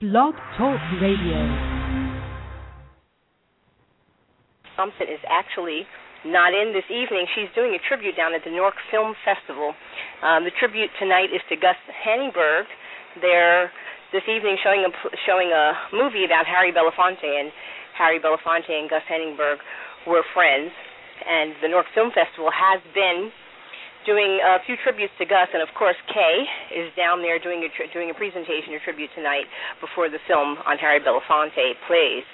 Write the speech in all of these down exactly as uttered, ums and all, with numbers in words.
Blog Talk Radio. Thompson is actually not in this evening. She's doing a tribute down at the Newark Film Festival. Um, the tribute tonight is to Gus Henningberg. They're this evening showing a, showing a movie about Harry Belafonte, and Harry Belafonte and Gus Henningberg were friends. And the Newark Film Festival has been doing a few tributes to Gus, and of course Kay is down there doing a tri- doing a presentation, a tribute tonight before the film on Harry Belafonte plays.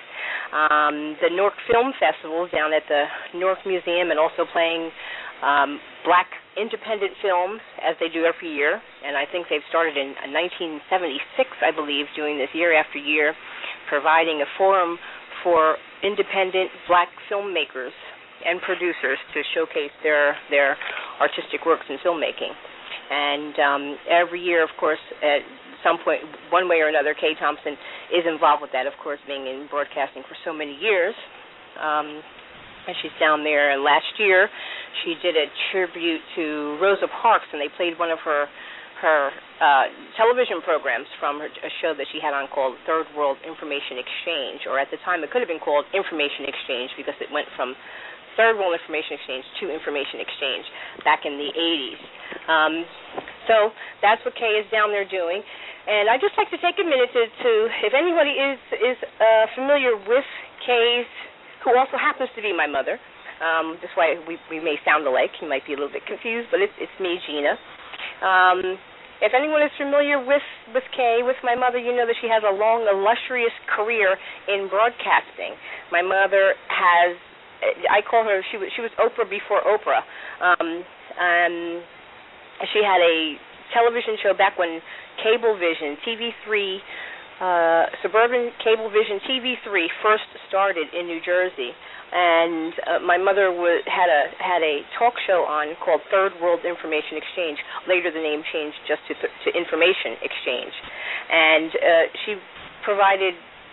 Um, the Newark Film Festival is down at the Newark Museum and also playing um, black independent films as they do every year, and I think they've started in nineteen seventy-six, I believe, doing this year after year, providing a forum for independent black filmmakers and producers to showcase their their artistic works in filmmaking. And um, every year, of course, at some point, one way or another, Kay Thompson is involved with that, of course, being in broadcasting for so many years. Um, and she's down there. And last year, she did a tribute to Rosa Parks, and they played one of her her uh, television programs from her, a show that she had on called Third World Information Exchange, or at the time it could have been called Information Exchange because it went from Third World Information Exchange to Information Exchange back in the eighties. Um, so that's what Kay is down there doing. And I'd just like to take a minute to, to if anybody is, is uh, familiar with Kay's, who also happens to be my mother, um, that's why we, we may sound alike. You might be a little bit confused, but it's, it's me, Gina. Um, if anyone is familiar with, with Kay, with my mother, you know that she has a long, illustrious career in broadcasting. My mother has, I call her, she was, she was Oprah before Oprah. Um, um, she had a television show back when Cablevision, T V three, uh, Suburban Cablevision T V three first started in New Jersey. And uh, my mother w- had a had a talk show on called Third World Information Exchange. Later, the name changed just to th- to Information Exchange, and uh, she provided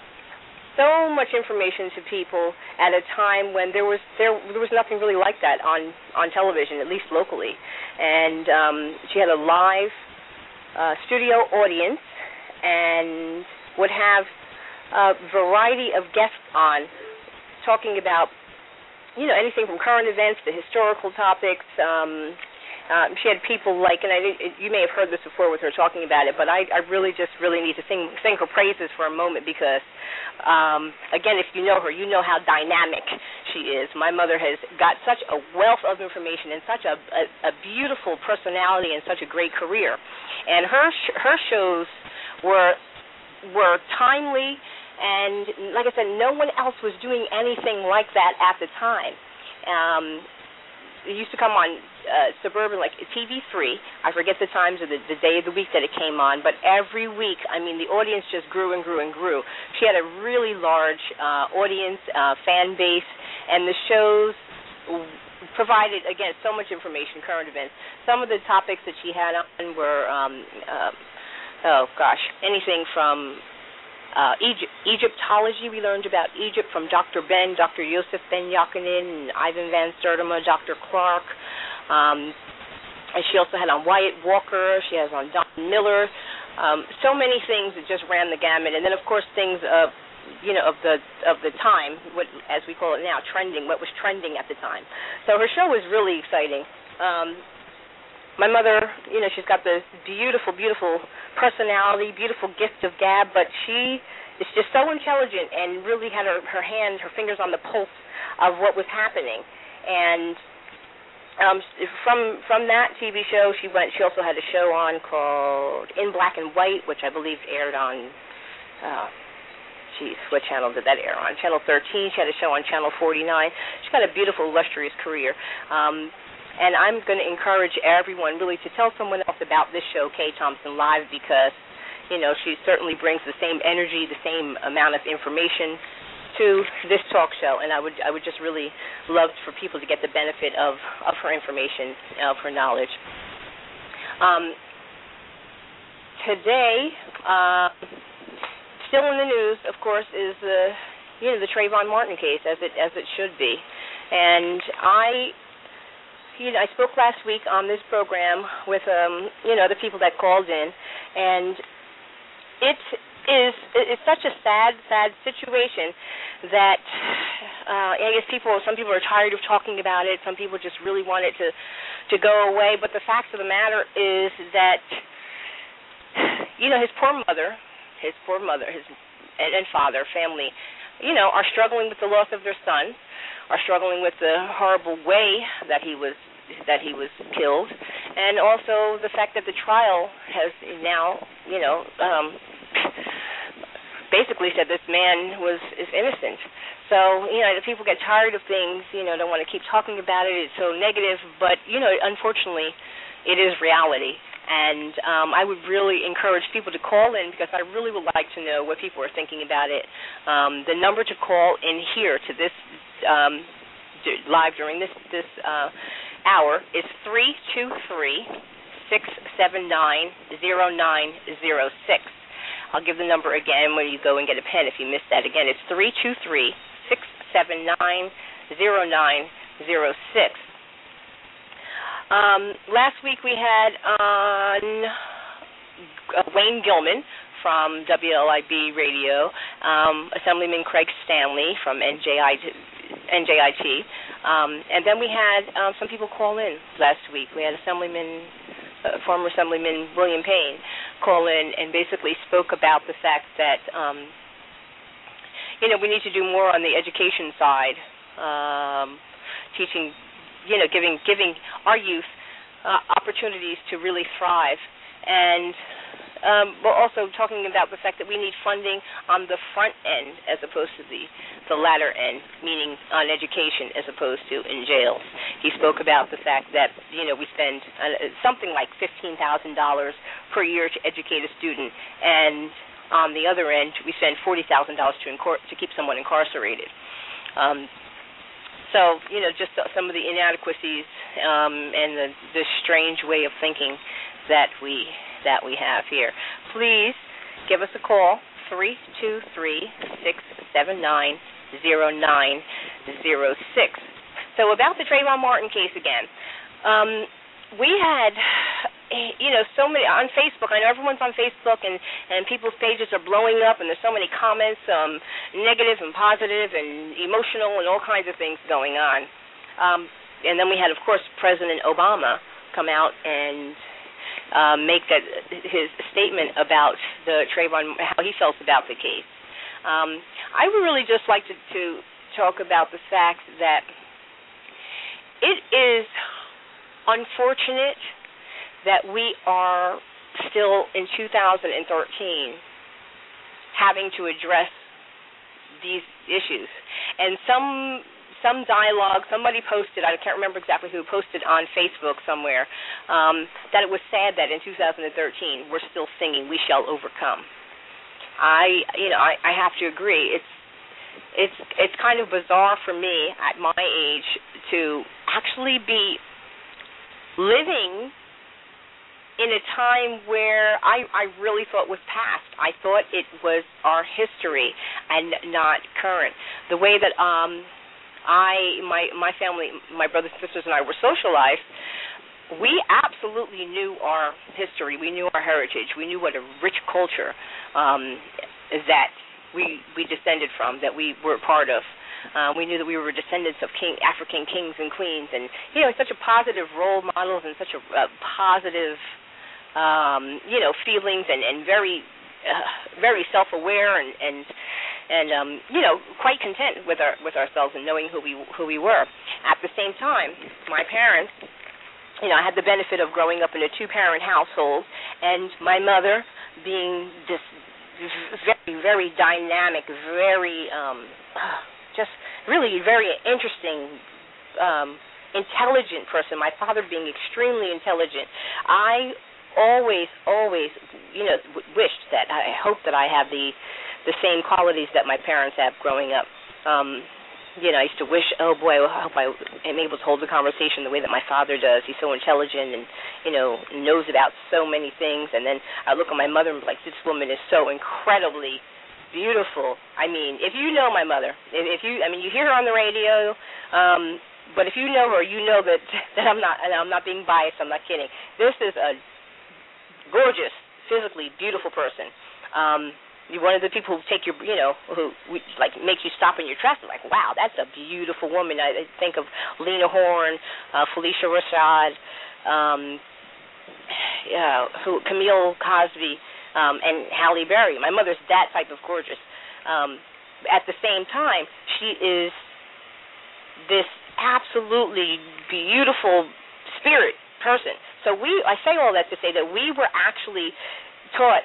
so much information to people at a time when there was there there was nothing really like that on on television, at least locally. And um, she had a live uh, studio audience and would have a variety of guests on, talking about, you know, anything from current events to historical topics. Um, uh, she had people like, and I, you may have heard this before with her talking about it, but I, I really just really need to sing, sing her praises for a moment because, um, again, if you know her, you know how dynamic she is. My mother has got such a wealth of information and such a, a, a beautiful personality and such a great career. And her sh- her shows were were timely. And like I said, no one else was doing anything like that at the time. Um, it used to come on uh, Suburban, like T V three. I forget the times or the, the day of the week that it came on, but every week, I mean, the audience just grew and grew and grew. She had a really large uh, audience, uh, fan base, and the shows provided, again, so much information, current events. Some of the topics that she had on were, um, uh, oh, gosh, anything from Uh, Egypt, Egyptology. We learned about Egypt from Doctor Ben, Doctor Yosef Ben Yakinin, and Ivan Van Sertima, Doctor Clark. Um, and she also had on Wyatt Walker. She has on Don Miller. Um, so many things that just ran the gamut. And then, of course, things of, you know, of the of the time, what, as we call it now, trending, what was trending at the time. So her show was really exciting. Um, My mother, you know, she's got this beautiful, beautiful personality, beautiful gift of gab, but she is just so intelligent and really had her, her hand, her fingers on the pulse of what was happening. And um, from from that T V show, she went. She also had a show on called In Black and White, which I believe aired on, oh, geez, what channel did that air on? Channel thirteen. She had a show on Channel forty-nine. She's got a beautiful, illustrious career. Um, And I'm going to encourage everyone really to tell someone else about this show, Kay Thompson Live, because, you know, she certainly brings the same energy, the same amount of information to this talk show. And I would I would just really love for people to get the benefit of, of her information, of her knowledge. Um, today, uh, still in the news, of course, is the you know the Trayvon Martin case, as it as it should be. And I you know, I spoke last week on this program with, um, you know, the people that called in, and it is it's such a sad, sad situation that uh, I guess people, some people are tired of talking about it. Some people just really want it to, to go away. But the fact of the matter is that, you know, his poor mother, his poor mother, his and, and father, family, you know, are struggling with the loss of their son, are struggling with the horrible way that he was that he was killed, and also the fact that the trial has now, you know, um, basically said this man was is innocent. So, you know, the people get tired of things, you know, don't want to keep talking about it. It's so negative, but, you know, unfortunately, it is reality. And um, I would really encourage people to call in because I really would like to know what people are thinking about it. Um, the number to call in here to this um, live during this, this uh, hour is three two three, six seven nine, zero nine zero six. I'll give the number again when you go and get a pen if you missed that. Again, it's three two three, six seven nine, zero nine zero six. Um, last week we had on uh, Wayne Gilman from W L I B Radio, um, Assemblyman Craig Stanley from N J I T, um, and then we had um, some people call in last week. We had Assemblyman, uh, former Assemblyman William Payne call in and basically spoke about the fact that, um, you know, we need to do more on the education side, um, teaching, you know, giving giving our youth uh, opportunities to really thrive, and um, we're also talking about the fact that we need funding on the front end as opposed to the, the latter end, meaning on education as opposed to in jails. He spoke about the fact that, you know, we spend uh, something like fifteen thousand dollars per year to educate a student, and on the other end, we spend forty thousand dollars to, incor- to keep someone incarcerated. Um, So, you know, just some of the inadequacies um, and the, the strange way of thinking that we that we have here. Please give us a call, three two three, six seven nine, zero nine zero six. So about the Trayvon Martin case again. Um, we had, you know, so many on Facebook. I know everyone's on Facebook, and, and people's pages are blowing up, and there's so many comments, um, negative and positive and emotional and all kinds of things going on. Um, and then we had, of course, President Obama come out and uh, make that his statement about the Trayvon, how he felt about the case. Um, I would really just like to, to talk about the fact that it is unfortunate that we are still in two thousand thirteen having to address these issues. And some some dialogue, somebody posted, I can't remember exactly who, posted on Facebook somewhere, um, that it was sad that in two thousand thirteen we're still singing "We Shall Overcome." I, you know, I, I have to agree. It's it's it's kind of bizarre for me at my age to actually be living in a time where I, I really thought was past. I thought it was our history and not current. The way that um, I, my my family, my brothers and sisters and I were socialized, we absolutely knew our history. We knew our heritage. We knew what a rich culture um, that we we descended from, that we were part of. Uh, we knew that we were descendants of king, African kings and queens, and you know, such a positive role models and such a uh, positive, um, you know, feelings, and, and very, uh, very self-aware, and and and um, you know, quite content with our with ourselves and knowing who we who we were. At the same time, my parents, you know, I had the benefit of growing up in a two-parent household, and my mother being this very, very dynamic, very. Um, just really very interesting, um, intelligent person, my father being extremely intelligent. I always, always, you know, w- wished that, I hope that I have the the same qualities that my parents have growing up. Um, you know, I used to wish, oh boy, I hope I am able to hold the conversation the way that my father does. He's so intelligent and, you know, knows about so many things. And then I look at my mother and be like, this woman is so incredibly beautiful. I mean, if you know my mother, if you, I mean, you hear her on the radio, um, but if you know her, you know that that I'm not, and I'm not being biased. I'm not kidding. This is a gorgeous, physically beautiful person. Um, you're one of the people who take your, you know, who like make you stop in your tracks. Like, wow, that's a beautiful woman. I think of Lena Horne, uh, Felicia Rashad, um, yeah, who Camille Cosby, um, and Halle Berry. My mother's that type of gorgeous. Um, at the same time, she is this absolutely beautiful spirit person. So we, I say all that to say that we were actually taught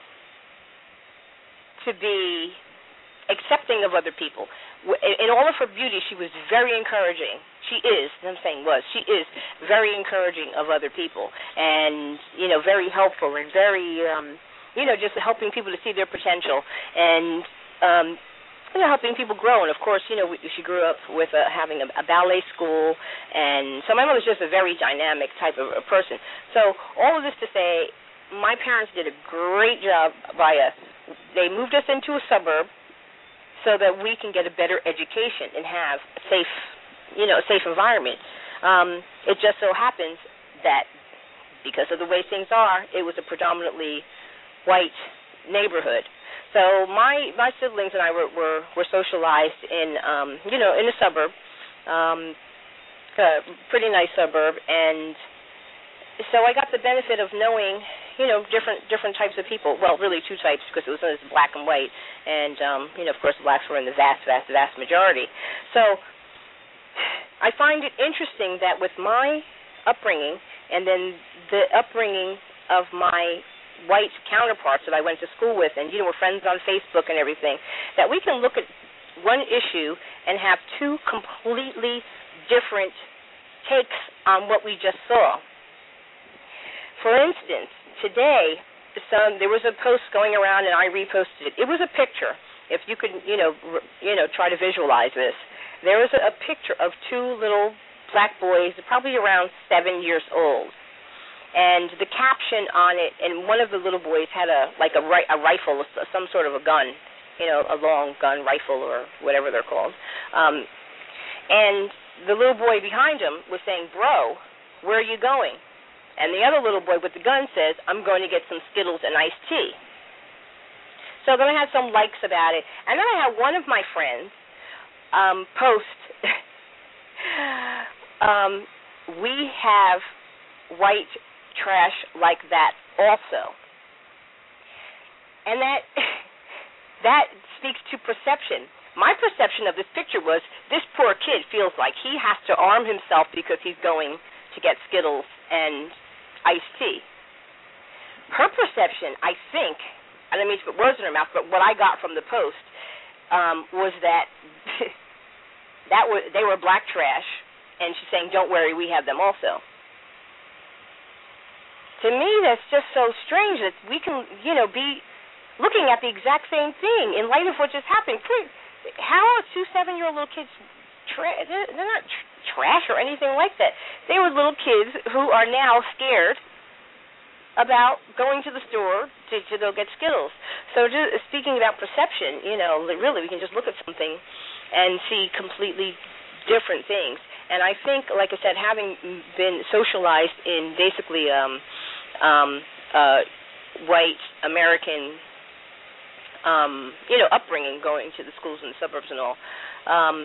to be accepting of other people. In all of her beauty, she was very encouraging. She is, I'm saying was, she is very encouraging of other people, and, you know, very helpful and very, um, you know, just helping people to see their potential and, um, you know, helping people grow. And, of course, you know, she grew up with a, having a, a ballet school, and so my mother's just a very dynamic type of a person. So all of this to say, my parents did a great job by us. They moved us into a suburb so that we can get a better education and have a safe, you know, a safe environment. Um, it just so happens that because of the way things are, it was a predominantly white neighborhood. So my my siblings and I were were, were socialized in, um, you know, in a suburb, um, a pretty nice suburb, and so I got the benefit of knowing, you know, different different types of people. Well, really two types, because it was, it was black and white, and um, you know, of course, blacks were in the vast, vast, vast majority. So I find it interesting that with my upbringing, and then the upbringing of my white counterparts that I went to school with, and you know, we're friends on Facebook and everything, that we can look at one issue and have two completely different takes on what we just saw. For instance, today, some, there was a post going around, and I reposted it. It was a picture. If you could, you know, r- you know, try to visualize this, there was a, a picture of two little black boys, probably around seven years old, and the caption on it, and one of the little boys had a like a, ri- a rifle, some sort of a gun, you know, a long gun, rifle, or whatever they're called, um, and the little boy behind him was saying, "Bro, where are you going?" And the other little boy with the gun says, "I'm going to get some Skittles and iced tea." So then I had some likes about it. And then I had one of my friends um, post, um, "We have white trash like that also." And that that speaks to perception. My perception of this picture was, this poor kid feels like he has to arm himself because he's going to get Skittles and iced tea. Her perception, I think, I don't mean to put words in her mouth, but what I got from the post um, was that that was, they were black trash, and she's saying, "Don't worry, we have them also." To me, that's just so strange that we can, you know, be looking at the exact same thing in light of what just happened. How are two seven-year-old little kids tra- they're, they're not tr- trash or anything like that. They were little kids who are now scared about going to the store to, to go get Skittles. So just speaking about perception, you know, really we can just look at something and see completely different things. And I think, like I said, having been socialized in basically um, um, uh, white American, um, you know, upbringing, going to the schools in the suburbs and all, um,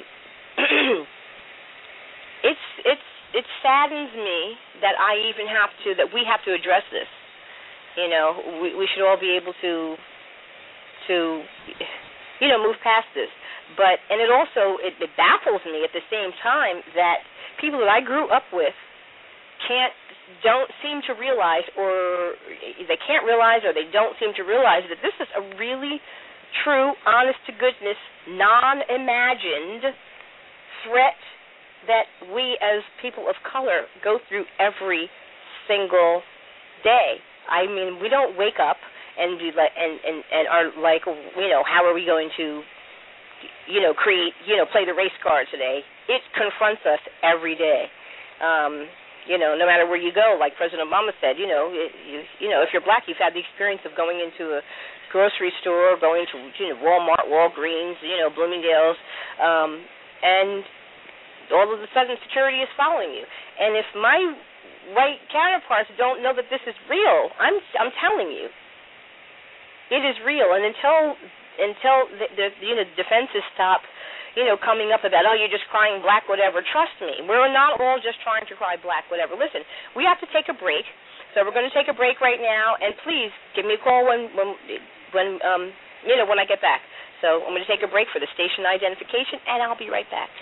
it's it's it saddens me that I even have to that we have to address this. You know, we we should all be able to to you know move past this. But and it also it, it baffles me at the same time that people that I grew up with can't don't seem to realize, or they can't realize, or they don't seem to realize that this is a really true, honest to goodness, non-imagined threat that we as people of color go through every single day. I mean, we don't wake up and be like, and, and, and are like, you know, how are we going to, you know, create, you know, play the race card today? It confronts us every day. Um, you know, no matter where you go, like President Obama said, you know, it, you, you know, if you're black, you've had the experience of going into a grocery store, going to, you know, Walmart, Walgreens, you know, Bloomingdale's, um, and all of a sudden security is following you. And if my white counterparts don't know that this is real, I'm I'm telling you, It is real, and until until the, the you know defenses stop, you know, coming up about, oh, you're just crying black, whatever. Trust me, we're not all just trying to cry black, whatever. Listen, we have to take a break, so we're going to take a break right now, and please give me a call when when when um you know when I get back. So I'm going to take a break for the station identification, and I'll be right back.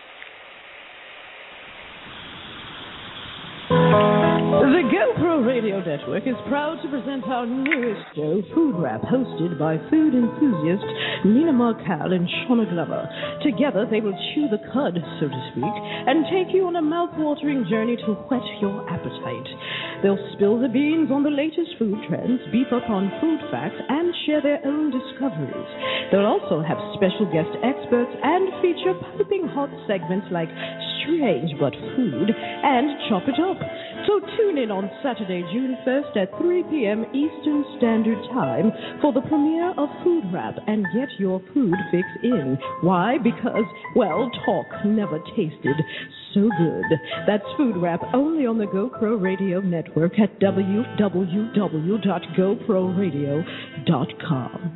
The GoPro Radio Network is proud to present our newest show, Food Rap, hosted by food enthusiasts Nina Markal and Shauna Glover. Together, they will chew the cud, so to speak, and take you on a mouth-watering journey to whet your appetite. They'll spill the beans on the latest food trends, beef up on food facts, and share their own discoveries. They'll also have special guest experts and feature piping hot segments like Strange But Food and Chop It Up. So tune in on Saturday, June first at three p.m. Eastern Standard Time for the premiere of Food Rap and get your food fix in. Why? Because, well, talk never tasted so good. That's Food Rap only on the GoPro Radio Network at w w w dot gopro radio dot com.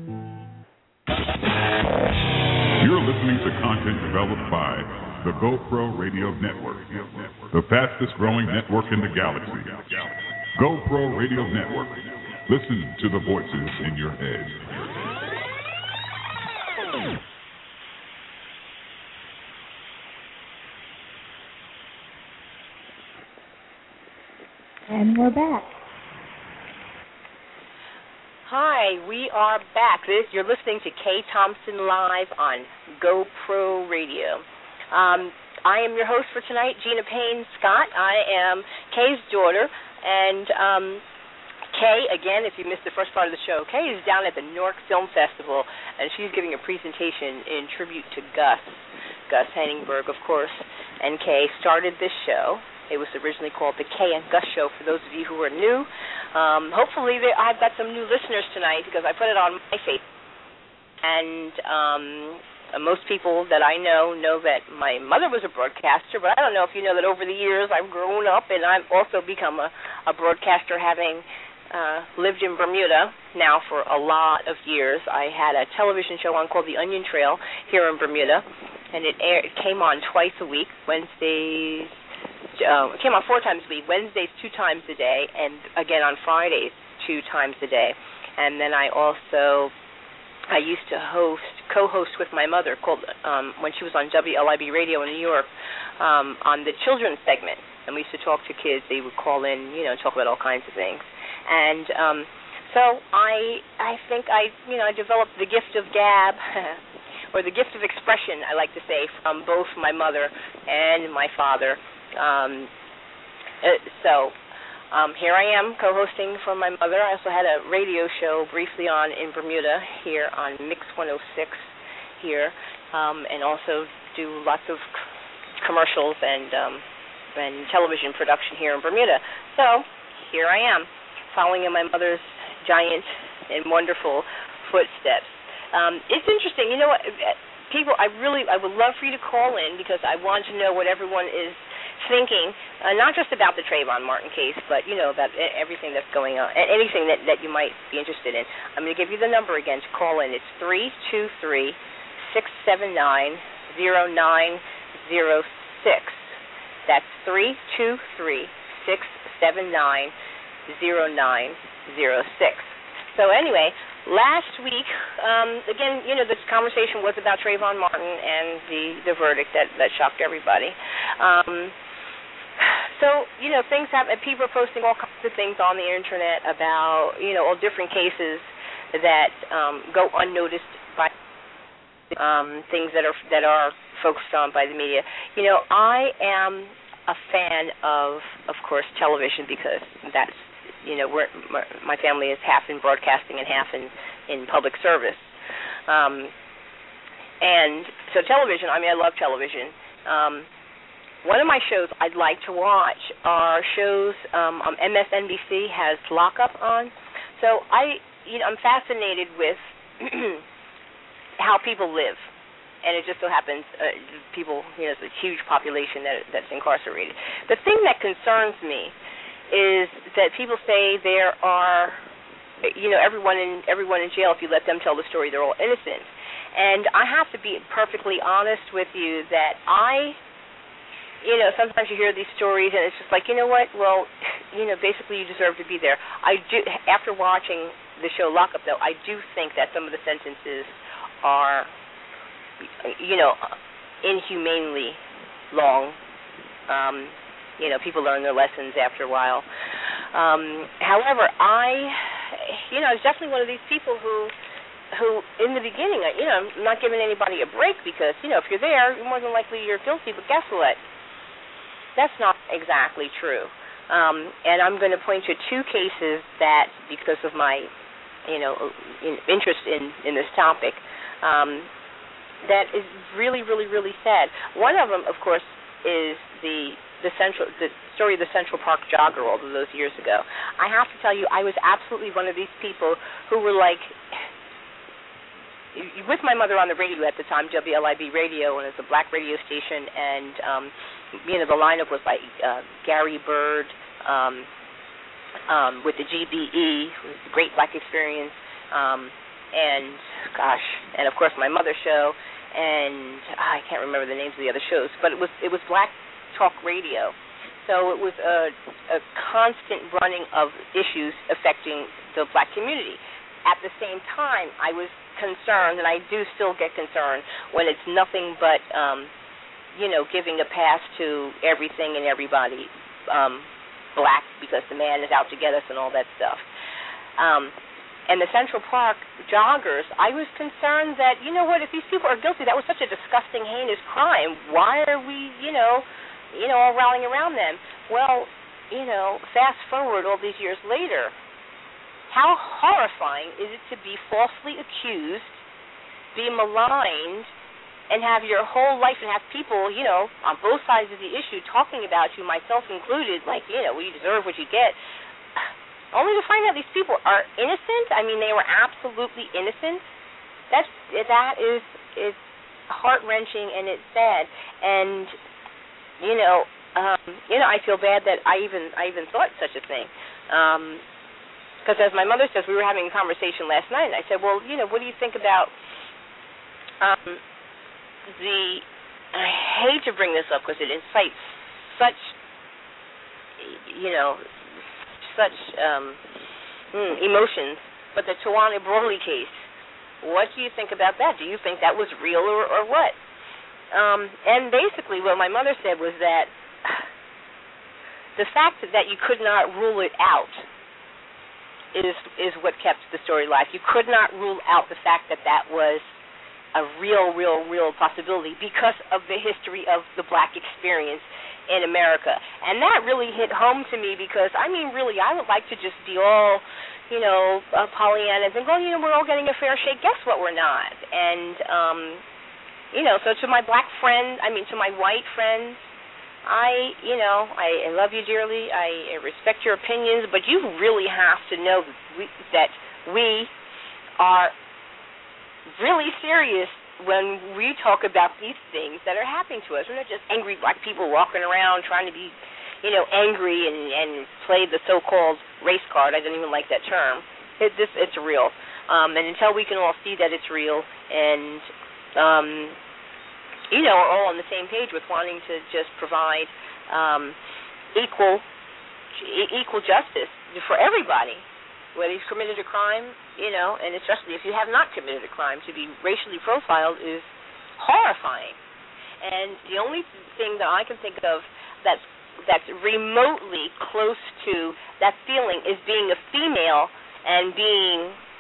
You're listening to content developed by the GoPro Radio Network, the fastest growing network in the galaxy. GoPro Radio Network. Listen to the voices in your head. And we're back. Hi, we are back. This, you're listening to Kay Thompson Live on GoPro Radio. Um, I am your host for tonight, Gina Payne Scott. I am Kay's daughter, and um, Kay, again, if you missed the first part of the show, Kay is down at the Newark Film Festival, and she's giving a presentation in tribute to Gus, Gus Henningberg, of course, and Kay started this show. It was originally called the Kay and Gus Show, for those of you who are new. Um, hopefully they, I've got some new listeners tonight because I put it on my face. And um, most people that I know know that my mother was a broadcaster, but I don't know if you know that over the years I've grown up and I've also become a, a broadcaster, having uh, lived in Bermuda now for a lot of years. I had a television show on called The Onion Trail here in Bermuda, and it, aired, it came on twice a week, Wednesdays. Uh, it came on four times a week, Wednesdays two times a day, and again on Fridays two times a day. And then I also, I used to host, co-host with my mother, called um, when she was on W L I B Radio in New York, um, on the children's segment. And we used to talk to kids. They would call in, you know, talk about all kinds of things. And um, so I, I think I, you know, I developed the gift of gab, or the gift of expression, I like to say, from both my mother and my father. Um, uh, so um, here I am co-hosting for my mother. I also had a radio show briefly on in Bermuda here on Mix one oh six here, um, and also do lots of c- commercials and um, and television production here in Bermuda. So here I am, following in my mother's giant and wonderful footsteps. Um, it's interesting, you know what, people, I really, I would love for you to call in because I want to know what everyone is thinking, uh, not just about the Trayvon Martin case, but, you know, about everything that's going on, anything that, that you might be interested in. I'm going to give you the number again to call in. It's three two three, six seven nine, zero nine zero six. That's three two three, six seven nine, zero nine zero six. So anyway, last week, um, again, you know, this conversation was about Trayvon Martin and the, the verdict that, that shocked everybody. Um, so, you know, things happen. People are posting all kinds of things on the Internet about, you know, all different cases that um, go unnoticed by um, things that are that are focused on by the media. You know, I am a fan of, of course, television because that's, you know, we're, my family is half in broadcasting and half in, in public service. Um, and so television, I mean, I love television. Um, one of my shows I'd like to watch are shows, um, um, M S N B C has Lockup on. So I, you know, I'm fascinated with how people live. And it just so happens uh, people, you know, it's a huge population that that's incarcerated. The thing that concerns me is that people say there are you know, everyone in everyone in jail, if you let them tell the story, they're all innocent. And I have to be perfectly honest with you that I, you know, sometimes you hear these stories and it's just like, you know what, well, you know, basically you deserve to be there. I do, after watching the show Lock Up, though, I do think that some of the sentences are, you know, inhumanely long. Um, you know, people learn their lessons after a while. Um, however, I, you know, I was definitely one of these people who, who in the beginning, you know, I'm not giving anybody a break because, you know, if you're there, more than likely you're guilty. But guess what? That's not exactly true. Um, and I'm going to point to two cases that, because of my, you know, in, interest in, in this topic, um, that is really, really, really sad. One of them, of course, is the the central the story of the Central Park jogger all of those years ago. I have to tell you, I was absolutely one of these people who were like, with my mother on the radio at the time, W L I B radio, and it's a black radio station, and um, you know, the lineup was like uh, Gary Bird um, um, with the G B E, it was a great black experience, um, and gosh, and of course my mother's show, and I can't remember the names of the other shows, but it was it was black talk radio, so it was a, a constant running of issues affecting the black community. At the same time, I was concerned, and I do still get concerned, when it's nothing but, um, you know, giving a pass to everything and everybody um, black because the man is out to get us and all that stuff. Um, and the Central Park joggers, I was concerned that, you know what, if these people are guilty, that was such a disgusting, heinous crime. Why are we, you know, you know, all rallying around them? Well, you know, fast forward all these years later, how horrifying is it to be falsely accused, be maligned, and have your whole life and have people, you know, on both sides of the issue talking about you, myself included, like, you know, well, you deserve what you get, only to find out these people are innocent? I mean, they were absolutely innocent. That's, that is, is heart-wrenching and it's sad. And, you know, um, you know, I feel bad that I even I even thought such a thing. Um Because as my mother says, we were having a conversation last night, and I said, well, you know, what do you think about um, the, I hate to bring this up because it incites such, you know, such um, emotions, but the Tawana Brawley case, what do you think about that? Do you think that was real or, or what? Um, and basically what my mother said was that the fact that you could not rule it out is is what kept the story alive. You could not rule out the fact that that was a real, real, real possibility because of the history of the black experience in America. And that really hit home to me because, I mean, really, I would like to just be all, you know, uh, Pollyanna and think, well, you know, we're all getting a fair shake. Guess what? We're not. And, um, you know, so to my black friend, I mean, to my white friends, I, you know, I, I love you dearly. I respect your opinions, but you really have to know we, that we are really serious when we talk about these things that are happening to us. We're not just angry black people walking around trying to be, you know, angry and, and play the so-called race card. I don't even like that term. It, this, it's real. Um, and until we can all see that it's real and, um, you know, are all on the same page with wanting to just provide um, equal equal justice for everybody, whether he's committed a crime, you know, and especially if you have not committed a crime, to be racially profiled is horrifying. And the only thing that I can think of that's that's remotely close to that feeling is being a female and being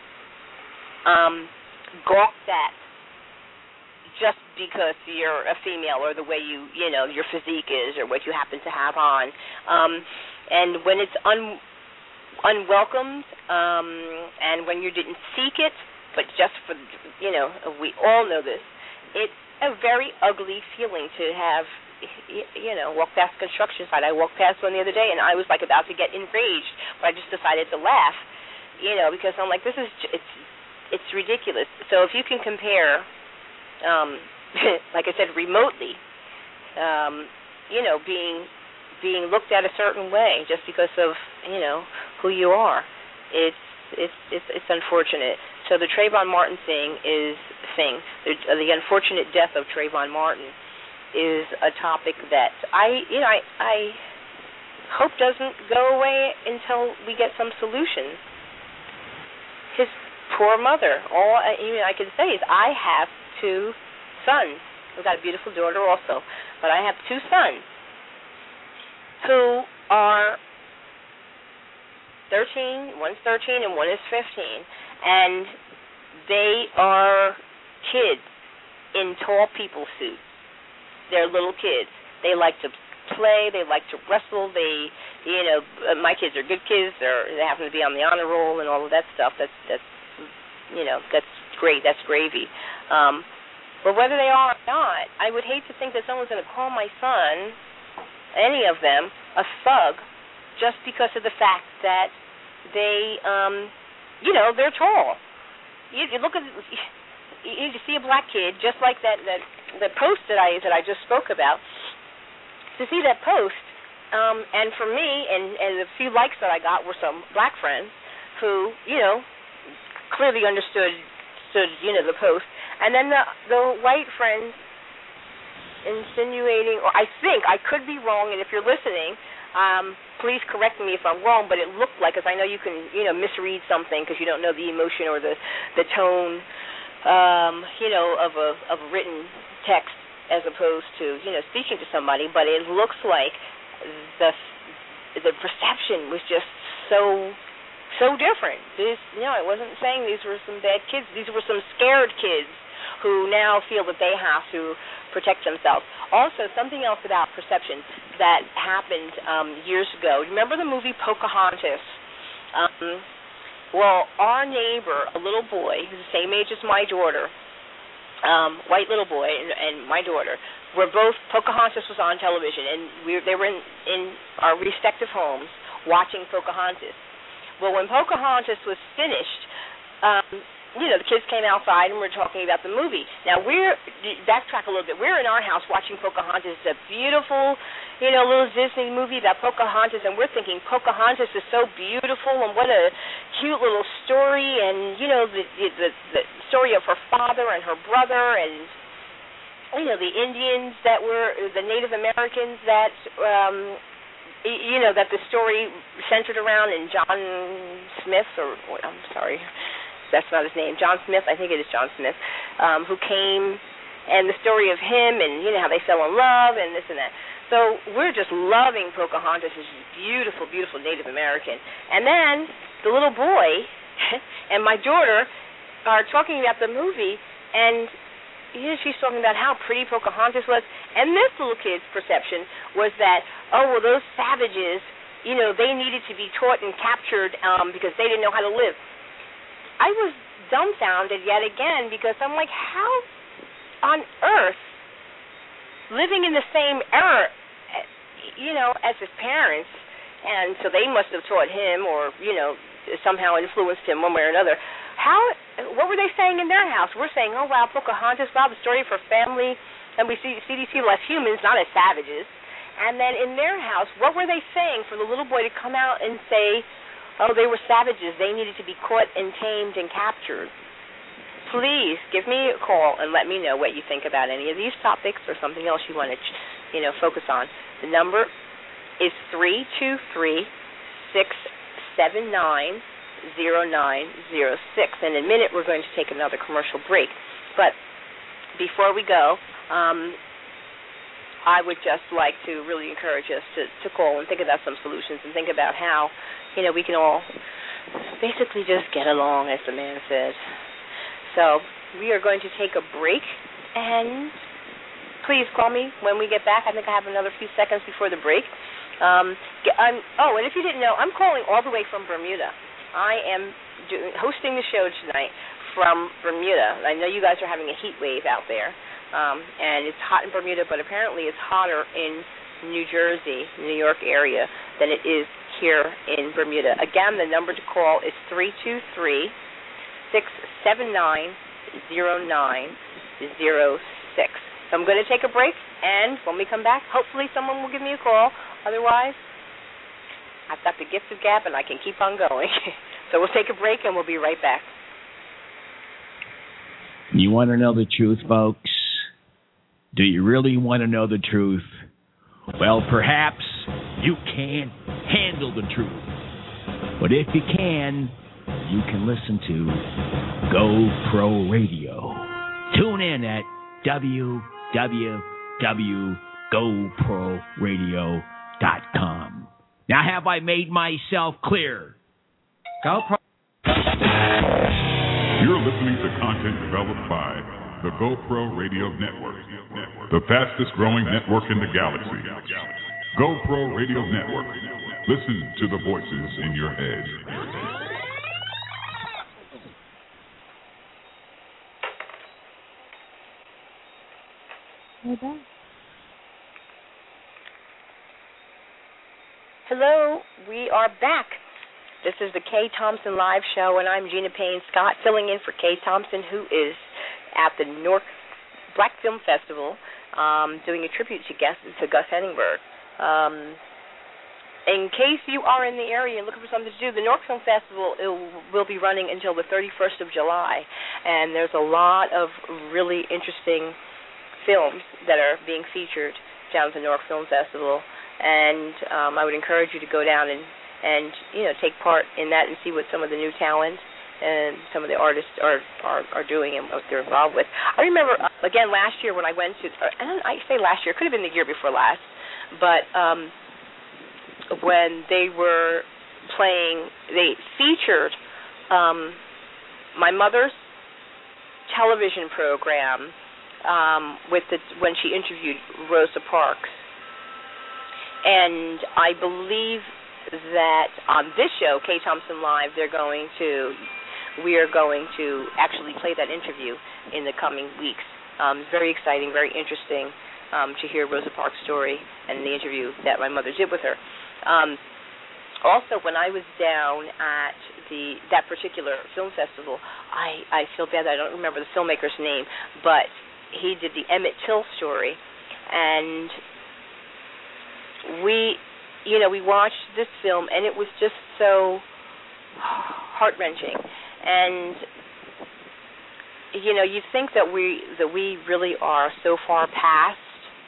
um, gawked at just because you're a female or the way you, you know, your physique is or what you happen to have on. Um, and when it's un, unwelcomed um, and when you didn't seek it, but just for, you know, we all know this, it's a very ugly feeling to have, you know, walk past a construction site. I walked past one the other day and I was like about to get enraged, but I just decided to laugh, you know, because I'm like, this is, it's, it's ridiculous. So if you can compare, Um, like I said, remotely, um, you know, being being looked at a certain way just because of, you know, who you are. It's it's it's it's unfortunate. So the Trayvon Martin thing is a thing. The, uh, the unfortunate death of Trayvon Martin is a topic that I you know I I hope doesn't go away until we get some solutions. His poor mother. All I, you know, I can say is I have two sons. I've got a beautiful daughter also, but I have two sons who are thirteen, one's thirteen and one is fifteen, and they are kids in tall people suits. They're little kids. They like to play, they like to wrestle, they, you know, my kids are good kids, they're, they happen to be on the honor roll and all of that stuff. That's, that's you know, that's great, that's gravy. Um, but whether they are or not, I would hate to think that someone's going to call my son, any of them, a thug, just because of the fact that they, um, you know, they're tall. You, you look at, you, you see a black kid, just like that, that, that post that I that I just spoke about. To see that post, um, and for me, and, and the few likes that I got were some black friends who, you know, clearly understood, stood, you know, the post, and then the the white friends insinuating, or I think, I could be wrong, and if you're listening, um, please correct me if I'm wrong, but it looked like, because I know you can, you know, misread something because you don't know the emotion or the, the tone, um, you know, of a of a written text as opposed to, you know, speaking to somebody, but it looks like the the perception was just so so different. This, you know, I wasn't saying these were some bad kids. These were some scared kids who now feel that they have to protect themselves. Also, something else about perception that happened um, years ago. Remember the movie Pocahontas? Um, well, our neighbor, a little boy, who's the same age as my daughter, um, white little boy, and, and my daughter, were both, Pocahontas was on television, and we were, they were in, in our respective homes watching Pocahontas. Well, when Pocahontas was finished, um, you know, the kids came outside and we're talking about the movie. Now, we're, backtrack a little bit, we're in our house watching Pocahontas. It's a beautiful, you know, little Disney movie about Pocahontas, and we're thinking Pocahontas is so beautiful and what a cute little story, and, you know, the the, the story of her father and her brother and, you know, the Indians that were, the Native Americans that, um, you know, that the story centered around, and John Smith, or, I'm sorry, that's not his name, John Smith, I think it is John Smith, um, who came, and the story of him, and, you know, how they fell in love, and this and that. So we're just loving Pocahontas. She's beautiful, beautiful Native American. And then the little boy and my daughter are talking about the movie, and you know, she's talking about how pretty Pocahontas was, and this little kid's perception was that, oh, well, those savages, you know, they needed to be taught and captured um, because they didn't know how to live. I was dumbfounded yet again because I'm like, how on earth, living in the same era, you know, as his parents, and so they must have taught him or, you know, somehow influenced him one way or another. How, what were they saying in their house? We're saying, oh, wow, Pocahontas, wow, the story of her family, and we see, see these people as humans, not as savages. And then in their house, what were they saying for the little boy to come out and say, oh, they were savages, they needed to be caught and tamed and captured? Please give me a call and let me know what you think about any of these topics or something else you want to, you know, focus on. The number is three two three, six seven nine, zero nine zero six. And in a minute we're going to take another commercial break. But before we go, um, I would just like to really encourage us to, to call and think about some solutions and think about how, you know, we can all basically just get along, as the man said. So we are going to take a break, and please call me when we get back. I think I have another few seconds before the break. Um, I'm, oh, and if you didn't know, I'm calling all the way from Bermuda. I am do, hosting the show tonight from Bermuda. I know you guys are having a heat wave out there, um, and it's hot in Bermuda, but apparently it's hotter in New Jersey, New York area, than it is here in Bermuda. Again, the number to call is three two three, six seven nine, zero nine zero six. So I'm going to take a break, and when we come back, hopefully someone will give me a call. Otherwise, I've got the gift of gab, and I can keep on going. So So we'll take a break, and we'll be right back. You want to know the truth, folks? Do you really want to know the truth? Well, perhaps you can't handle the truth. But if you can, you can listen to GoPro Radio. Tune in at w w w dot go pro radio dot com. Now, have I made myself clear? GoPro. You're listening to content developed by the GoPro Radio Network, the fastest growing network in the galaxy. GoPro Radio Network. Listen to the voices in your head. We're back. Hello, we are back. This is the Kay Thompson Live Show, and I'm Gina Payne Scott, filling in for Kay Thompson, who is at the Newark Black Film Festival, um, doing a tribute to Gus, to Gus Heningberg. Um, in case you are in the area and looking for something to do, the Newark Film Festival it will be running until the thirty-first of July, and there's a lot of really interesting films that are being featured down at the Newark Film Festival, and um, I would encourage you to go down and and, you know, take part in that and see what some of the new talent and some of the artists are, are, are doing and what they're involved with. I remember, again, last year when I went to, and I say last year, it could have been the year before last, but um, when they were playing, they featured um, my mother's television program um, with the, when she interviewed Rosa Parks. And I believe that on this show, Kay Thompson Live, they're going to, we are going to actually play that interview in the coming weeks. Um, it's very exciting, very interesting um, to hear Rosa Parks' story and the interview that my mother did with her. Um, also, when I was down at the that particular film festival, I, I feel bad that I don't remember the filmmaker's name, but he did the Emmett Till story, and we... You know, we watched this film, and it was just so heart-wrenching. And, you know, you think that we that we really are so far past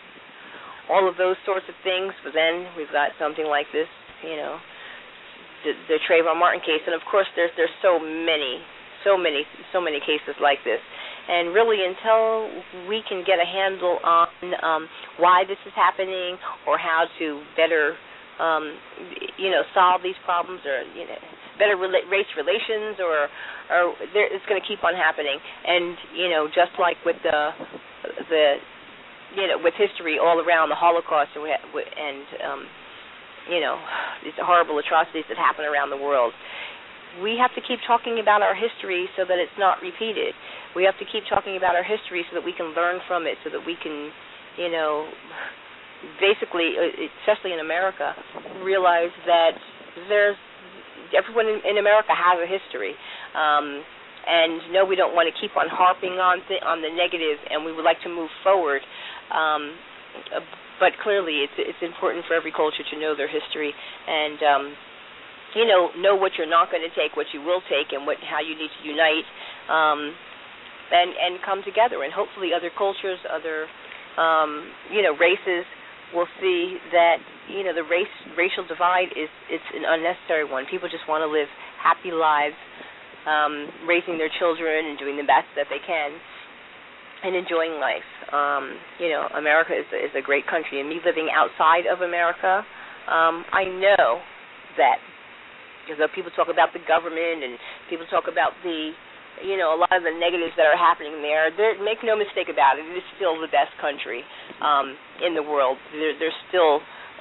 all of those sorts of things, but then we've got something like this, you know, the, the Trayvon Martin case. And, of course, there's there's so many, so many, so many cases like this. And really, until we can get a handle on um, why this is happening or how to better Um, you know, solve these problems, or you know, better rela- race relations, or, or there, it's going to keep on happening. And you know, just like with the, the, you know, with history all around the Holocaust, and, and um, you know, these horrible atrocities that happen around the world, we have to keep talking about our history so that it's not repeated. We have to keep talking about our history so that we can learn from it, so that we can, you know, basically, especially in America, realize that there's everyone in, in America has a history, um, and no, we don't want to keep on harping on th- on the negative, and we would like to move forward. Um, but clearly, it's it's important for every culture to know their history, and um, you know, know what you're not going to take, what you will take, and what how you need to unite, um, and and come together, and hopefully, other cultures, other um, you know, races will see that, you know, the race racial divide is it's an unnecessary one. People just want to live happy lives, um, raising their children and doing the best that they can, and enjoying life. Um, you know, America is is a great country, and me living outside of America, um, I know that, because people talk about the government and people talk about the, you know, a lot of the negatives that are happening there. There, make no mistake about it, it is still the best country um, in the world. There, there's still,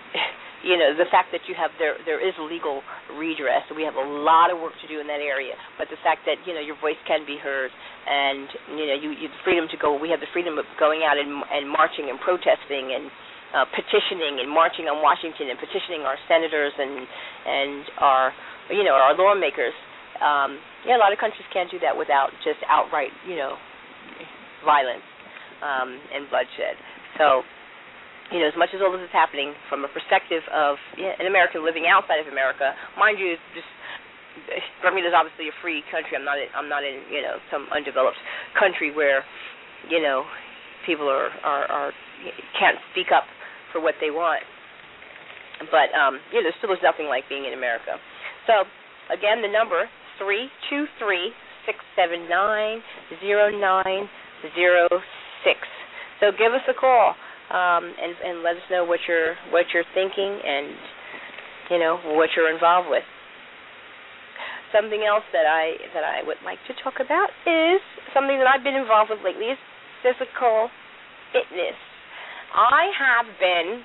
you know, the fact that you have there there is legal redress. We have a lot of work to do in that area. But the fact that, you know, your voice can be heard, and you know, you, you the freedom to go. We have the freedom of going out and, and marching and protesting and uh, petitioning and marching on Washington and petitioning our senators and and our, you know, our lawmakers. Um, yeah, a lot of countries can't do that without just outright, you know, violence um, and bloodshed. So, you know, as much as all this is happening from a perspective of yeah, an American living outside of America, mind you, just Bermuda's obviously a free country. I'm not in, I'm not in you know some undeveloped country where you know people are, are, are can't speak up for what they want. But um, you know, there still is nothing like being in America. So again, the number three two three six seven nine zero nine zero six. So give us a call um, and and let us know what you're what you're thinking and you know what you're involved with. Something else that I that I would like to talk about is something that I've been involved with lately is physical fitness. I have been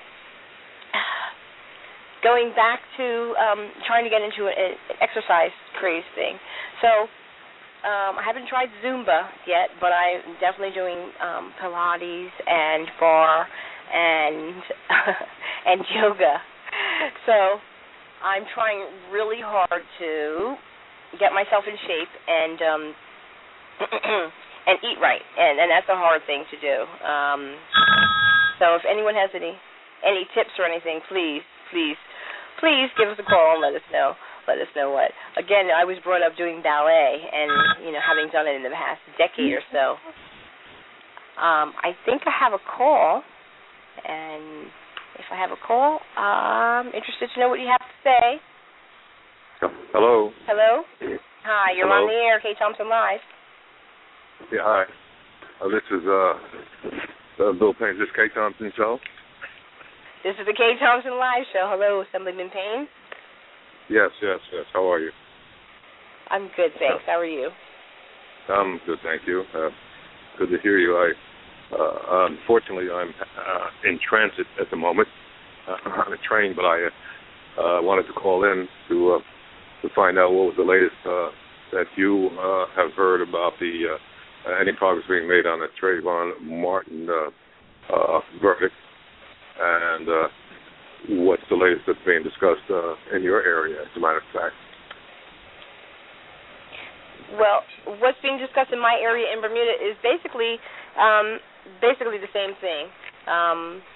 going back to um, trying to get into an exercise craze thing. So um, I haven't tried Zumba yet, but I'm definitely doing um, Pilates and bar and and yoga. So I'm trying really hard to get myself in shape and um, and eat right, and, and that's a hard thing to do. Um, so if anyone has any any tips or anything, please, please, please give us a call and let us know. Let us know what. Again, I was brought up doing ballet, and you know, having done it in the past decade or so. Um, I think I have a call, and if I have a call, I'm interested to know what you have to say. Hello. Hello. Hi, you're Hello. on the air, Kay Thompson Live. Yeah, hi. Uh, this is uh, uh, Bill Payne. Is this Kay Thompson Show? This is the Kay Thompson Live Show. Hello, Assemblyman Payne. Yes, yes, yes. How are you? I'm good, thanks. How are you? I'm good, thank you. Uh, good to hear you. I, uh, unfortunately, I'm uh, in transit at the moment uh, on a train, but I uh, wanted to call in to uh, to find out what was the latest uh, that you uh, have heard about the uh, any progress being made on the Trayvon Martin uh, uh, verdict, and uh, what's the latest that's being discussed uh, in your area, as a matter of fact. Well, what's being discussed in my area in Bermuda is basically um, basically the same thing. Um,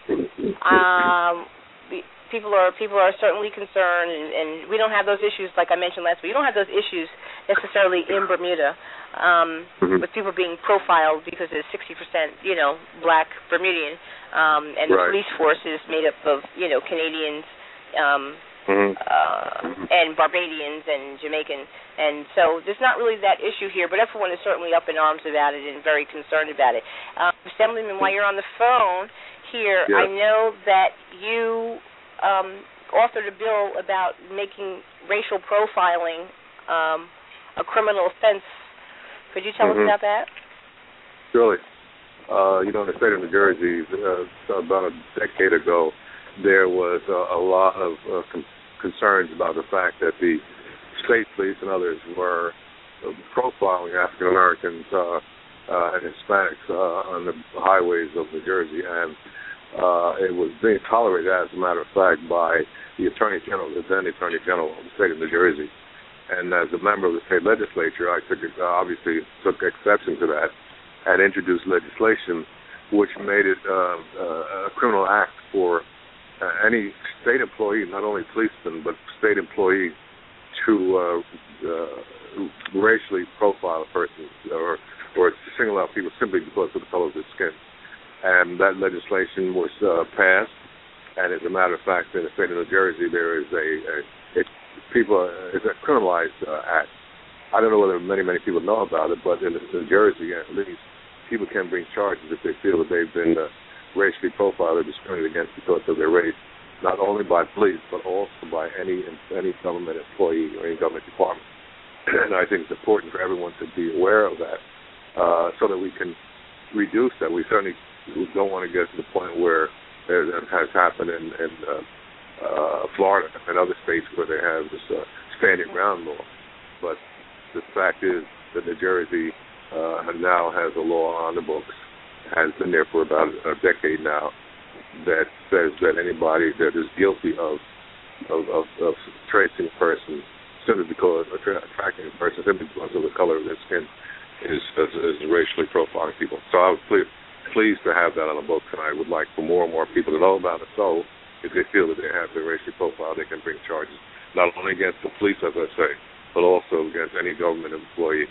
um, people are people are certainly concerned, and, and we don't have those issues like I mentioned last week. We don't have those issues necessarily in Bermuda um, mm-hmm. with people being profiled because there's sixty percent, you know, black Bermudian, um, and the right. police force is made up of, you know, Canadians. Um, Mm-hmm. Uh, and Barbadians and Jamaican, and so there's not really that issue here, but everyone is certainly up in arms about it and very concerned about it. Um, Assemblyman, while you're on the phone here, yes. I know that you um, authored a bill about making racial profiling um, a criminal offense. Could you tell mm-hmm. us about that? Surely. Uh, you know, in the state of New Jersey, uh, about a decade ago, there was uh, a lot of uh, com- concerns about the fact that the state police and others were uh, profiling African Americans uh, uh, and Hispanics uh, on the highways of New Jersey, and uh, it was being tolerated, as a matter of fact, by the Attorney General, the then Attorney General of the state of New Jersey. And as a member of the state legislature, I took uh, obviously took exception to that and introduced legislation which made it uh, uh, a criminal act for Uh, any state employee, not only policemen, but state employee, to uh, uh, racially profile a person or or to single out people simply because of the color of their skin. And that legislation was uh, passed, and as a matter of fact, in the state of New Jersey, there is a, a it, people uh, it's a criminalized uh, act. I don't know whether many, many people know about it, but in New Jersey, at least, people can bring charges if they feel that they've been uh, racially profiled or discriminated against because of their race, not only by police, but also by any any government employee or any government department. And I think it's important for everyone to be aware of that uh, so that we can reduce that. We certainly don't want to get to the point where that has happened in, in uh, uh, Florida and other states where they have this uh, standing ground law. But the fact is that New Jersey uh, now has a law on the books, has been there for about a decade now, that says that anybody that is guilty of of, of, of tracing a person simply because of tracking a person simply because of the color of their skin is, is, is racially profiling people. So I was pleased, pleased to have that on the books, and I would like for more and more people to know about it. So if they feel that they have been racially profiled, they can bring charges not only against the police, as I say, but also against any government employee.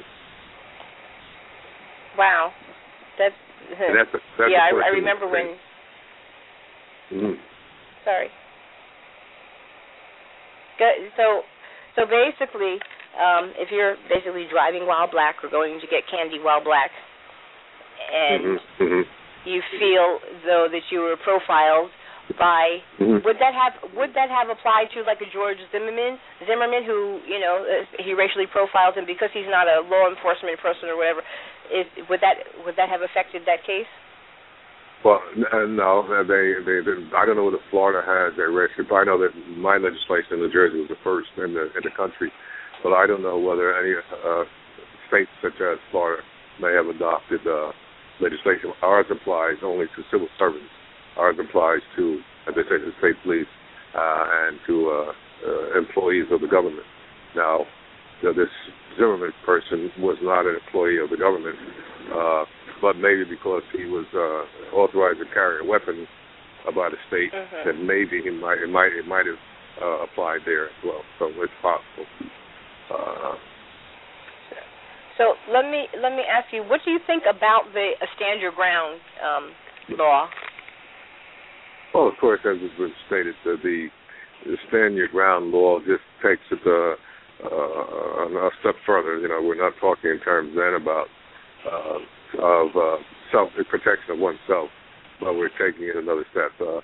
Wow, that's and that's, a, that's yeah. I, I remember when. Mm-hmm. Sorry. So, so basically, um, if you're basically driving while black or going to get candy while black, and mm-hmm. you feel though that you were profiled by, mm-hmm. would that have would that have applied to like a George Zimmerman Zimmerman who you know he racially profiled him because he's not a law enforcement person or whatever? Is, would that would that have affected that case? Well, no, they, they, they I don't know whether Florida has their racial. I know that my legislation in New Jersey was the first in the in the country, but I don't know whether any uh, states such as Florida may have adopted uh, legislation. Ours applies only to civil servants. Ours applies to, as I said, the state police uh, and to uh, uh, employees of the government. Now, you know, this Zimmerman person was not an employee of the government. Uh, but maybe because he was uh, authorized to carry a weapon by the state, mm-hmm. then maybe he might it might it might have uh, applied there as well. So it's possible. Uh, so let me let me ask you, what do you think about the uh, stand your ground um, law? Well, of course, as has been stated, uh, the, the stand your ground law just takes it uh, uh, a step further. You know, we're not talking in terms then about Uh, of uh, self protection of oneself, but we're taking it another step. Uh,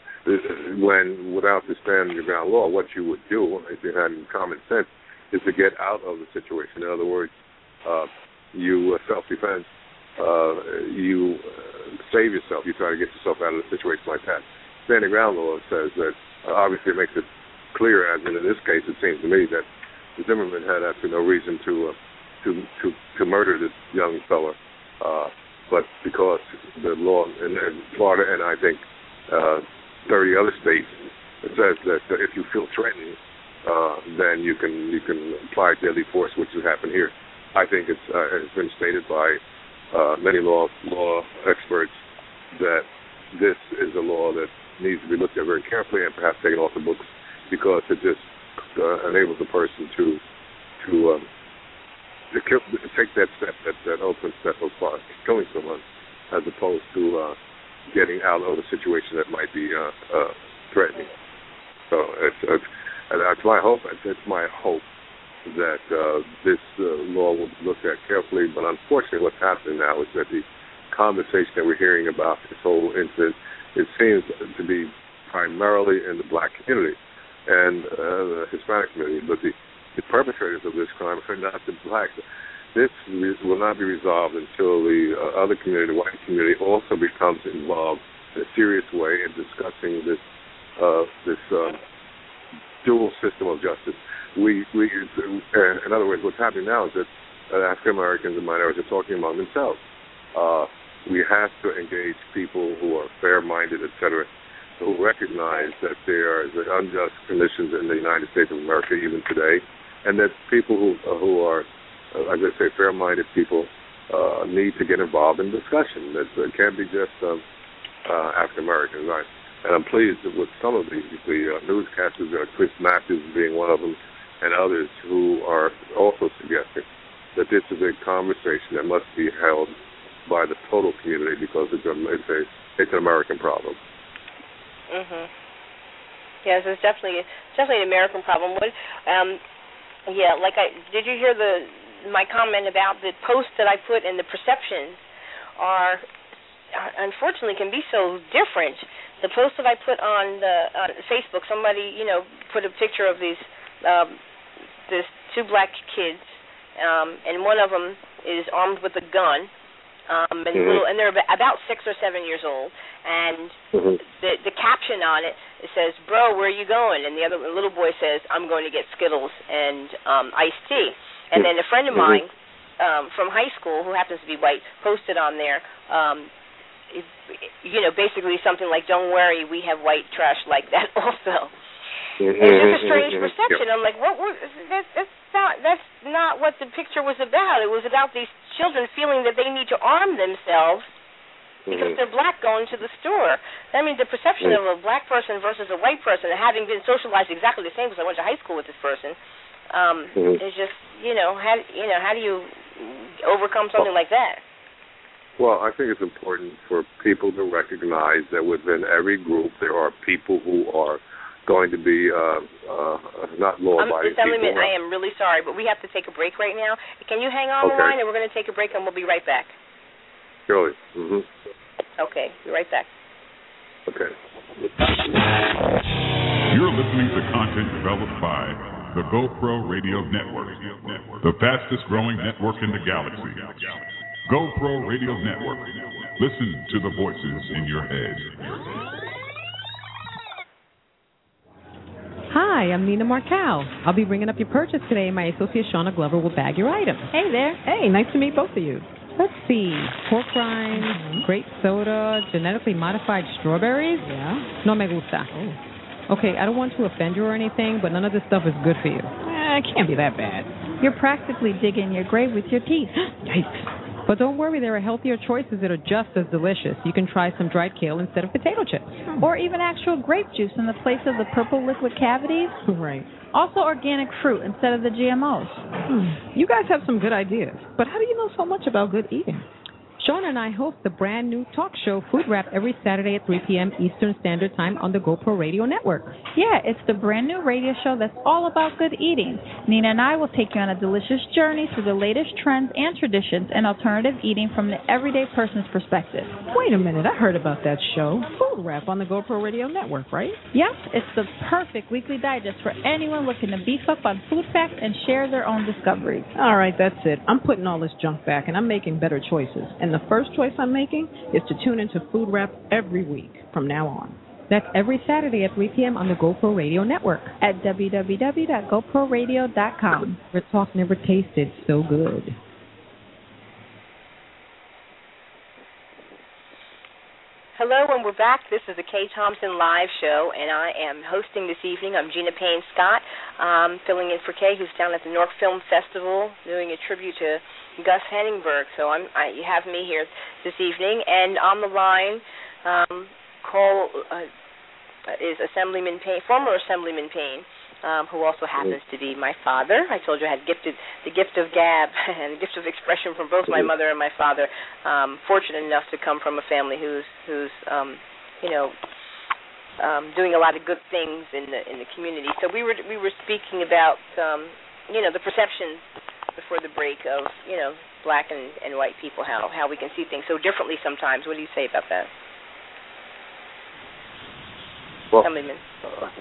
when without the stand your ground law, what you would do, if you had common sense, is to get out of the situation. In other words, uh, you uh, self-defense, uh, you uh, save yourself. You try to get yourself out of a situation like that. Stand your ground law says that uh, obviously it makes it clear, as in, in this case, it seems to me that Zimmerman had absolutely no reason to uh, to to to murder this young fella. Uh, but because the law in, in Florida and I think uh, thirty other states, it says that uh, if you feel threatened, uh, then you can you can apply deadly force, which has happened here. I think it's uh, it's been stated by uh, many law law experts that this is a law that needs to be looked at very carefully and perhaps taken off the books because it just uh, enables a person to to um, To, kill, to take that step, that, that ultimate step of uh, killing someone, as opposed to uh, getting out of a situation that might be uh, uh, threatening. So it's, it's, it's my hope. It's my hope that uh, this uh, law will be looked at carefully. But unfortunately, what's happening now is that the conversation that we're hearing about this whole incident, it seems to be primarily in the black community and uh, the Hispanic community, but the The perpetrators of this crime are not the blacks. This will not be resolved until the uh, other community, the white community, also becomes involved in a serious way in discussing this uh, this um, dual system of justice. We, we, uh, in other words, what's happening now is that uh, African Americans and minorities are talking among themselves. Uh, we have to engage people who are fair-minded, et cetera, who recognize that there are unjust conditions in the United States of America even today. And that people who uh, who are, uh, as I say, fair-minded people uh, need to get involved in discussion. That uh, can't be just um, uh, African Americans. Right? And I'm pleased with some of the, the uh, newscasters, uh, Chris Matthews being one of them, and others who are also suggesting that this is a conversation that must be held by the total community because it's a it's, a, it's an American problem. Mhm. Yes, it's definitely definitely an American problem. What? Um, Yeah, like I did you hear the my comment about the posts that I put and the perceptions are unfortunately can be so different. The post that I put on the on Facebook, somebody you know put a picture of these um, this two black kids, um, and one of them is armed with a gun, um, and mm-hmm. little, and they're about six or seven years old, and mm-hmm. the the caption on it. It says, "Bro, where are you going?" And the other the little boy says, "I'm going to get Skittles and um, iced tea." And then a friend of mine um, from high school, who happens to be white, posted on there, um, it, you know, basically something like, "Don't worry, we have white trash like that also." Mm-hmm. It's just a strange perception. I'm like, what? what that, that's not that's not what the picture was about. It was about these children feeling that they need to arm themselves. Because mm-hmm. they're black going to the store. I mean, the perception mm-hmm. of a black person versus a white person, having been socialized exactly the same, because I went to high school with this person, Um, mm-hmm. It's just, you know, how you know how do you overcome something like that? Well, I think it's important for people to recognize that within every group there are people who are going to be uh, uh, not law-abiding people. Assemblyman, I am really sorry, but we have to take a break right now. Can you hang on okay. the line, and we're going to take a break, and we'll be right back. Surely. Mm-hmm. Okay, be right back. Okay. You're listening to content developed by the GoPro Radio Network, the fastest-growing network in the galaxy. GoPro Radio Network. Listen to the voices in your head. Hi, I'm Nina Marcal. I'll be bringing up your purchase today, and my associate Shauna Glover will bag your item. Hey there. Hey, nice to meet both of you. Let's see. Pork rinds, mm-hmm. grape soda, genetically modified strawberries. Yeah. No me gusta. Oh. Okay, I don't want to offend you or anything, but none of this stuff is good for you. Eh, it can't be that bad. You're practically digging your grave with your teeth. Yikes. But don't worry, there are healthier choices that are just as delicious. You can try some dried kale instead of potato chips. Hmm. Or even actual grape juice in the place of the purple liquid cavities. Right. Also organic fruit instead of the G M Os. Hmm. You guys have some good ideas, but how do you know so much about good eating? Sean and I host the brand new talk show Food Rap every Saturday at three p.m. Eastern Standard Time on the GoPro Radio Network. Yeah, it's the brand new radio show that's all about good eating. Nina and I will take you on a delicious journey through the latest trends and traditions and alternative eating from the everyday person's perspective. Wait a minute, I heard about that show. Food Rap on the GoPro Radio Network, right? Yep, it's the perfect weekly digest for anyone looking to beef up on food facts and share their own discoveries. All right, that's it. I'm putting all this junk back, and I'm making better choices. And the first choice I'm making is to tune into Food Rap every week from now on. That's every Saturday at three p.m. on the GoPro Radio Network. At w w w dot gopro radio dot com. Where talk never tasted so good. Hello, and we're back. This is the Kay Thompson Live Show, and I am hosting this evening. I'm Gina Payne Scott, um, filling in for Kay, who's down at the Newark Film Festival doing a tribute to Gus Henningberg. So I'm, I, you have me here this evening, and on the line, um, call uh, is Assemblyman Payne, former Assemblyman Payne, um, who also happens to be my father. I told you I had gifted the gift of gab and the gift of expression from both my mother and my father. Um, fortunate enough to come from a family who's who's um, you know um, doing a lot of good things in the in the community. So we were we were speaking about um, you know the perceptions before the break of you know black and, and white people, how how we can see things so differently sometimes. What do you say about that? Well, Assemblyman. Uh,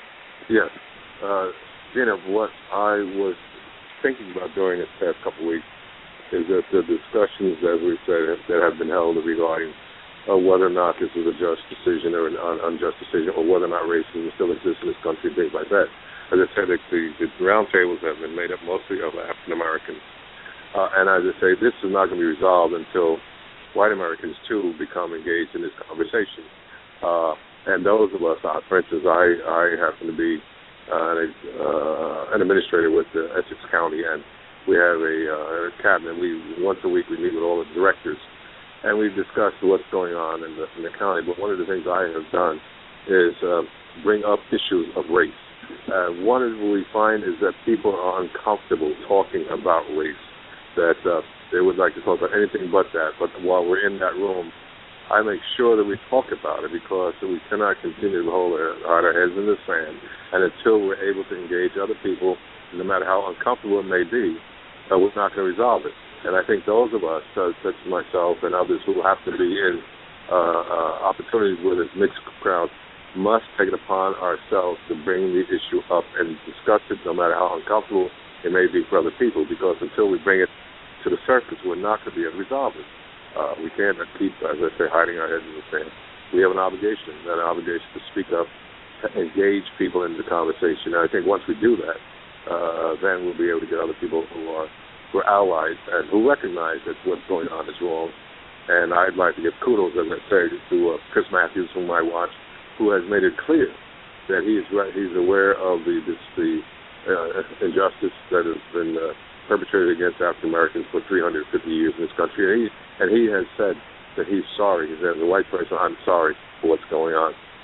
yes. Uh, you know, what I was thinking about during this past couple of weeks is that the discussions, as we said, have, that have been held regarding uh, whether or not this is a just decision or an un- unjust decision, or whether or not racism still exists in this country, things like that. As I said, the, the roundtables have been made up mostly of African Americans. Uh, and as I say, this is not going to be resolved until white Americans, too, become engaged in this conversation. Uh, and those of us, uh, for instance, I, I happen to be Uh, an, uh, an administrator with uh, Essex County, and we have a, uh, a cabinet. We once a week we meet with all the directors, and we discuss what's going on in the, in the county. But one of the things I have done is uh, bring up issues of race. Uh, one of what we find is that people are uncomfortable talking about race, that uh, they would like to talk about anything but that. But while we're in that room, I make sure that we talk about it, because we cannot continue to hold our, our heads in the sand. And until we're able to engage other people, no matter how uncomfortable it may be, uh, we're not going to resolve it. And I think those of us, uh, such as myself and others who have to be in uh, uh, opportunities with this mixed crowd, must take it upon ourselves to bring the issue up and discuss it, no matter how uncomfortable it may be for other people, because until we bring it to the surface, we're not going to be able to resolve it. Uh, we can't keep, as I say, hiding our heads in the sand. We have an obligation, an obligation to speak up, to engage people in the conversation. And I think once we do that, uh, then we'll be able to get other people who are who are allies and who recognize that what's going on is wrong. And I'd like to give kudos, as I say, to uh, Chris Matthews, whom I watch, who has made it clear that he is he's aware of the this, the uh, injustice that has been uh, perpetrated against African Americans for three hundred fifty years in this country. And he, and he has said that he's sorry. He said, as a white person, I'm sorry for what's going on.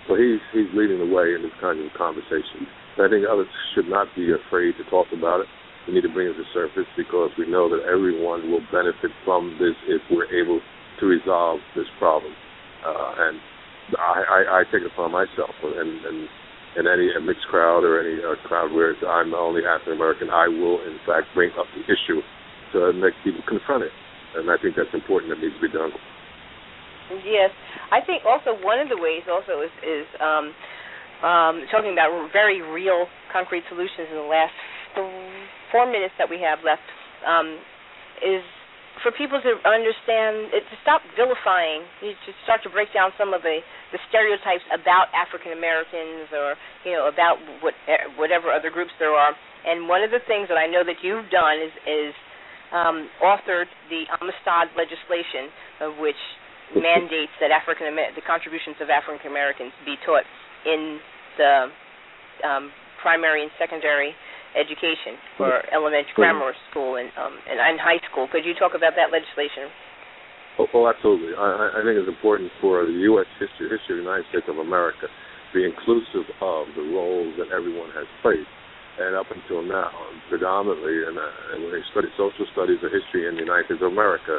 So he's he's leading the way in this kind of conversation. And I think others should not be afraid to talk about it. We need to bring it to the surface because we know that everyone will benefit from this if we're able to resolve this problem. Uh, and I, I, I take it upon myself, and, and in any a mixed crowd or any uh, crowd where I'm the only African American, I will in fact bring up the issue to make people confront it. And I think that's important. That needs to be done. Yes, I think also one of the ways also is, is um, um, talking about very real, concrete solutions in the last th- four minutes that we have left um, is for people to understand, to stop vilifying, to start to break down some of the, the stereotypes about African Americans or, you know, about what, whatever other groups there are. And one of the things that I know that you've done is, is um, authored the Amistad legislation, of which mandates that African the contributions of African Americans be taught in the um, primary and secondary education for elementary grammar school and, um, and and high school. Could you talk about that legislation? Oh, oh absolutely. I, I think it's important for the U S history, history of the United States of America, to be inclusive of the roles that everyone has played. And up until now, predominantly, and, uh, and when they study social studies or history in the United States of America,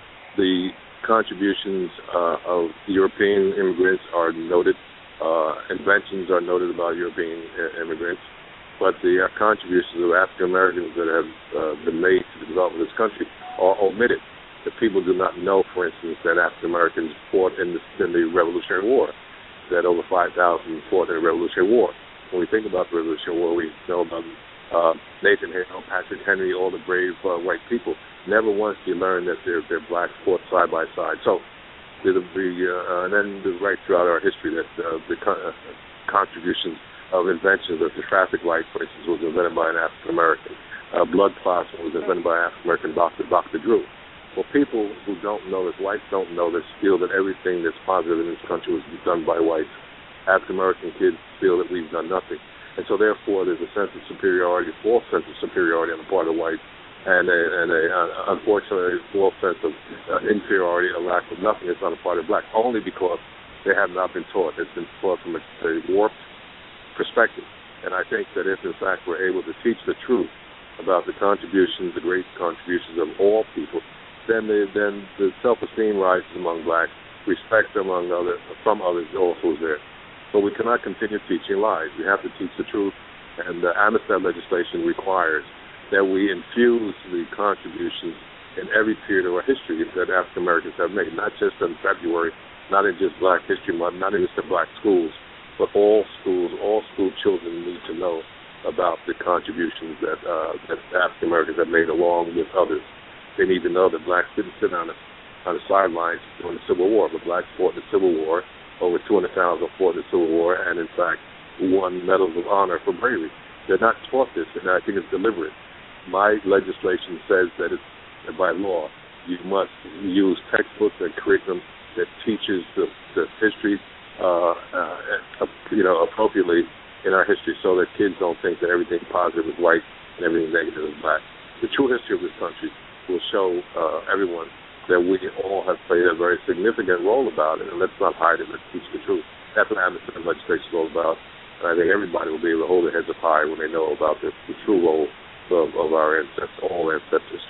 the contributions uh, of European immigrants are noted. Uh, inventions are noted about European uh, immigrants. But the uh, contributions of African Americans that have uh, been made to the development of this country are omitted. That people do not know, for instance, that African Americans fought in the, in the Revolutionary War, that over five thousand fought in the Revolutionary War. When we think about the Revolutionary War, we know about uh, Nathan Hale, Patrick Henry, all the brave uh, white people. Never once do you learn that they're, they're blacks fought side by side. So, the, the, uh, and then the, right throughout our history, that uh, the con- uh, contributions of inventions of the traffic light, for instance, was invented by an African American. Uh, blood plasma was invented by an African American doctor, Doctor Drew. Well, people who don't know this, whites don't know this, feel that everything that's positive in this country was done by whites. African American kids feel that we've done nothing. And so, therefore, there's a sense of superiority, a false sense of superiority on the part of whites, and a, and a uh, unfortunately, a false sense of uh, inferiority, a lack of nothing that's on the part of blacks, only because they have not been taught. It's been taught from a, a warped perspective. And I think that if, in fact, we're able to teach the truth about the contributions, the great contributions of all people, then the, then the self-esteem rises among blacks, respect among other, from others also is there. But we cannot continue teaching lies. We have to teach the truth, and the Amistad legislation requires that we infuse the contributions in every period of our history that African Americans have made, not just in February, not in just Black History Month, not in just the black schools, but all schools, all school children need to know about the contributions that, uh, that African Americans have made along with others. They need to know that blacks didn't sit on the, on the sidelines during the Civil War, but blacks fought in the Civil War. Over two hundred thousand fought in the Civil War and, in fact, won medals of honor for bravery. They're not taught this, and I think it's deliberate. My legislation says that it's that by law you must use textbooks and curriculum that teaches the, the history, uh, uh, you know, appropriately in our history, so that kids don't think that everything positive is white and everything negative is black. The true history of this country will show uh, everyone that we all have played a very significant role about it, and let's not hide it. Let's teach the truth. That's what Amistad legislation is all about. And I think everybody will be able to hold their heads up high when they know about the, the true role of, of our ancestors, all ancestors.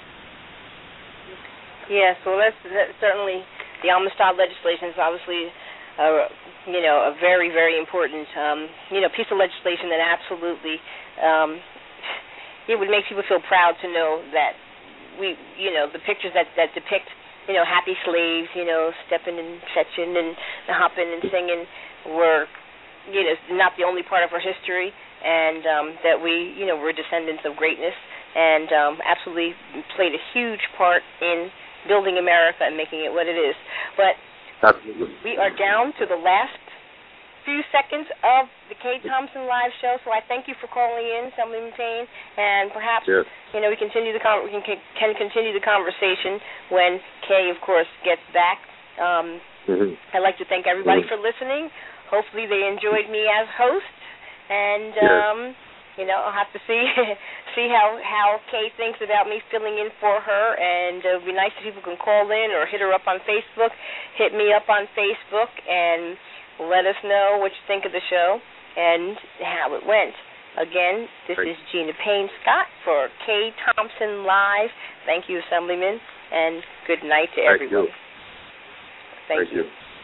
Yes, well, that's, that's certainly the Amistad legislation is obviously, uh, you know, a very, very important, um, you know, piece of legislation that absolutely, um, it would make people feel proud to know that we, you know, the pictures that, that depict, you know, happy slaves, you know, stepping and fetching and hopping and singing were, you know, not the only part of our history, and um, that we, you know, were descendants of greatness and um, absolutely played a huge part in building America and making it what it is. But absolutely, we are down to the last few seconds of the Kay Thompson live show, so I thank you for calling in, Assemblyman Payne, and perhaps yes. you know we continue the con- we can, can continue the conversation when Kay, of course, gets back. Um, mm-hmm. I'd like to thank everybody mm-hmm. for listening. Hopefully, they enjoyed me as host, and yes. um, you know I'll have to see see how how Kay thinks about me filling in for her, and it would be nice if people can call in or hit her up on Facebook. Hit me up on Facebook and. Let us know what you think of the show and how it went. Again, this Thank is Gina Payne Scott for Kay Thompson Live. Thank you, Assemblyman, and good night to Thank everyone. you. Thank, Thank you. you.